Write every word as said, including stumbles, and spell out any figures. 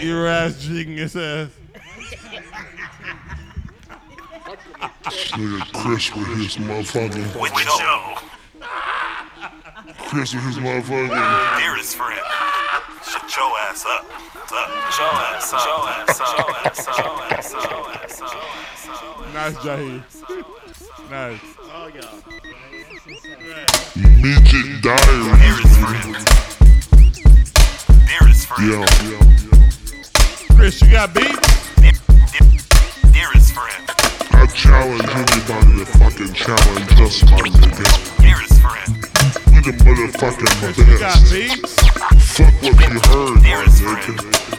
Your ass jigging his ass. Nigga Chris with his motherfucking. With Joe. Chris with his motherfucking. Dearest friend. Shut your ass up. Up. Show ass up. Show ass up. Show ass up. Show ass up. Show ass up. Nice, Jaheed. Nice. Oh, yeah. Midget Diaries. Dearest friend. Dearest friend. Yeah, yeah. Chris, you got beat? Dearest friend. I challenge anybody to fucking challenge us, my nigga. Dearest friend. We the motherfucking Chris, you got best. beat? Fuck what you heard, my Dearest nigga. friend.